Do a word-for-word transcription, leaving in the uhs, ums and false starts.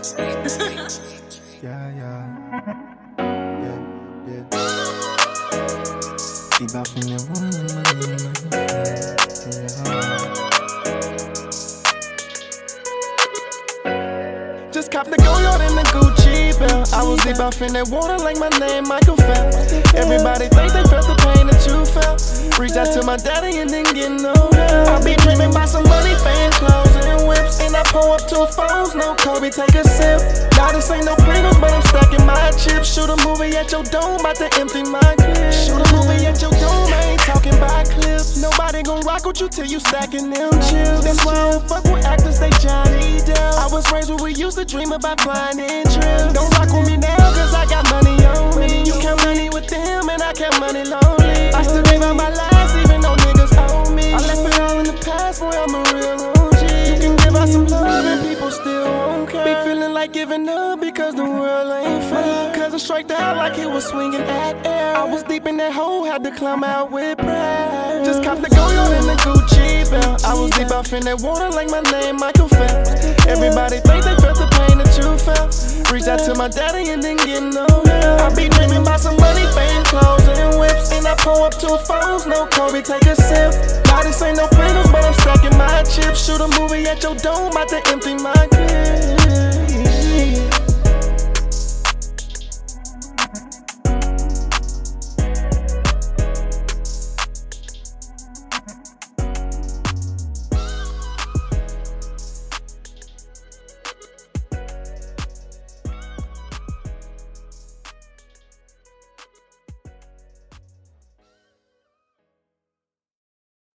Yeah, yeah. Yeah, yeah. Keep out from that one in my yeah. Just cop the Goyard and the Gucci belt. I was deep off in that water like my name Michael Phelps. Everybody think they felt the pain that you felt. Reached out to my daddy and didn't get no help. I be dreaming about some money, fame, clothes, and whips. And I pull up two phones, no Kobe, take a sip. Now this ain't no Pringles, but I'm stacking my chips. Shoot a movie at your dome, about to empty my clip. Shoot a movie at your dome, I ain't talking about clips. Nobody gon' rock with you till you stacking them chips. That's why I don't fuck with actors, they Johnny Depp. I was raised where we used to dream about flying in trips. Don't rock with me now, cause I got money on me. You count money with them, and I count money lonely. I still live out my life, even though niggas owe me. I left it all in the past, boy, I'm a real O G. You can give out some love and people still won't care. Be feeling like giving up because the world ain't fair. Cousin striked out like he was swinging at air. I was deep in that hole, had to climb out with prayer. Just cop the Goyard and the Gucci belt. I was deep off in that water like my name Michael Phelps. Everybody think they felt the pain that you felt. Reached out to my daddy and didn't get no help. I be dreaming about some money, fame, clothes, and whips. And I pull up two phones, no Kobe, take a sip. Now this ain't no Pringles, but I'm stacking my chips. Shoot a movie at your dome, about to empty my clip.